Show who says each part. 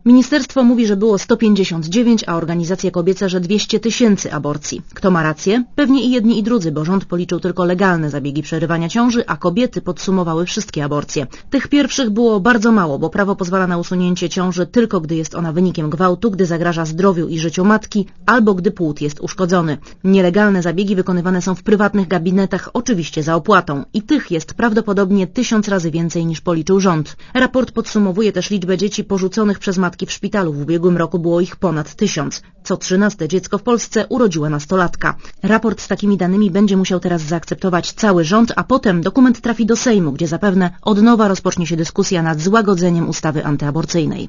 Speaker 1: Ministerstwo mówi, że było 159, a organizacje kobiece, że 200 000 aborcji. Kto ma rację? Pewnie i jedni i drudzy, bo rząd policzył tylko legalne zabiegi przerywania ciąży, a kobiety podsumowały wszystkie aborcje. Tych pierwszych było bardzo mało, bo prawo pozwala na usunięcie ciąży tylko gdy jest ona wynikiem gwałtu, gdy zagraża zdrowiu i życiu matki, albo gdy płód jest uszkodzony. Nielegalne zabiegi wykonywane są w prywatnych gabinetach, oczywiście za opłatą. I tych jest prawdopodobnie 1000 razy więcej niż policzył rząd. Raport podsumowuje też liczbę dzieci porzuconych przez matki w szpitalu. W ubiegłym roku było ich ponad 1000. Co 13 dziecko w Polsce urodziła nastolatka. Raport z takimi danymi będzie musiał teraz zaakceptować cały rząd, a potem dokument trafi do Sejmu, gdzie zapewne od nowa rozpocznie się dyskusja nad złagodzeniem ustawy antyaborcyjnej.